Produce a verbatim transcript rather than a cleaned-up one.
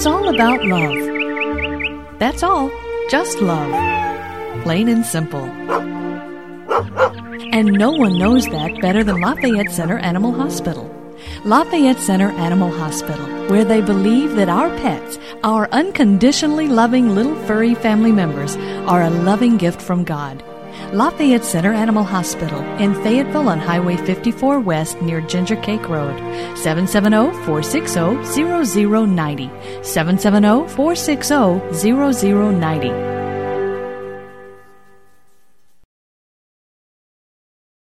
It's all about love. That's all. Just love. Plain and simple. And no one knows that better than Lafayette Center Animal Hospital. Lafayette Center Animal Hospital, where they believe that our pets, our unconditionally loving little furry family members, are a loving gift from God. Lafayette Center Animal Hospital in Fayetteville on Highway fifty-four West near Ginger Cake Road. seven seven zero, four six zero, zero zero nine zero. seven seven zero, four six zero, zero zero nine zero.